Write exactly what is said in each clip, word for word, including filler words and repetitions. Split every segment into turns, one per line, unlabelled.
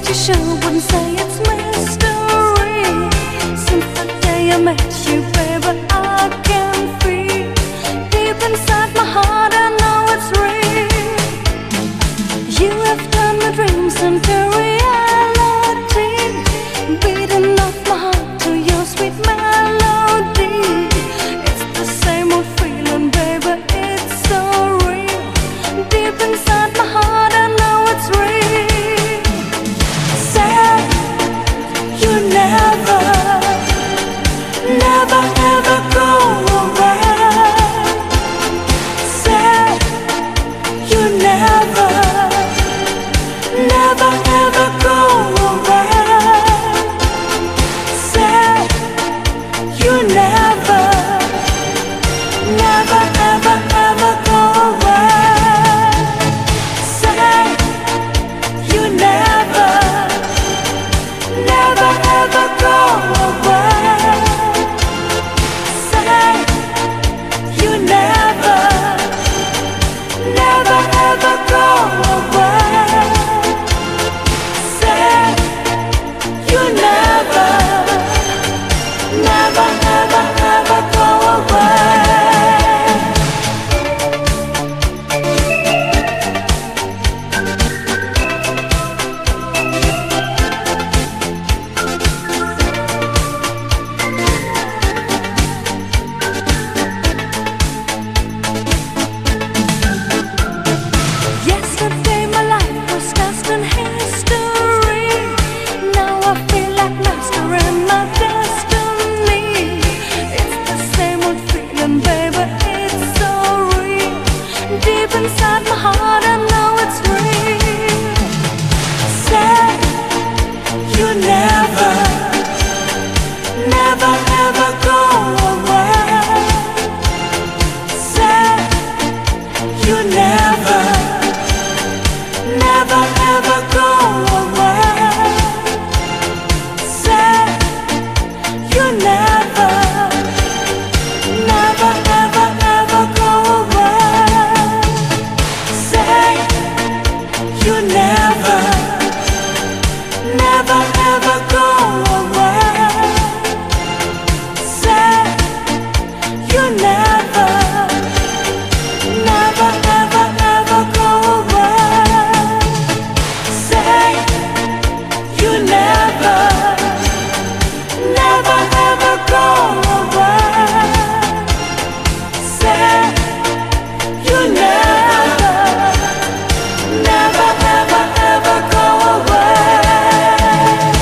you sure wouldn't say it's mystery. Since the day I met you, baby, I can feel deep inside my heart, I know it's real. You have turned my dreams into reality, beating off my heart to your sweet melody. It's the same old feeling, baby, it's so real. Deep inside my heart, I know it's real. Said you never, never ever go away. Said you never, never ever go away. Said you never, never ever ever go away. Say you never, never ever go away. Say you never, never ever go away. Say you never, never ever ever go away. Yesterday my life was cast in history. Now I feel like mastering my destiny. It's the same old feeling, baby, it's so real. Deep inside my heart, I know it's real. Say you never, never ever go away. Say you never, never ever go away. Say you never, never ever ever go away. Say you never, never ever go away. Say you never, never ever ever go away. Say you never, never ever go away. Say you never, never ever ever go away.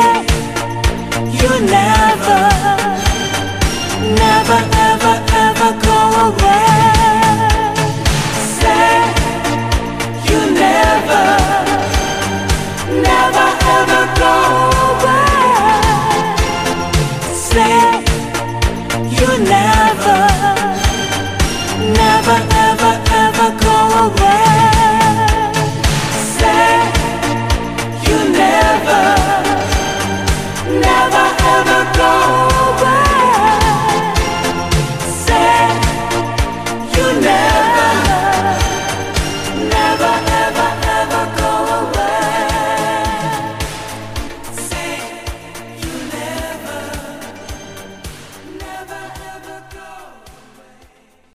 You never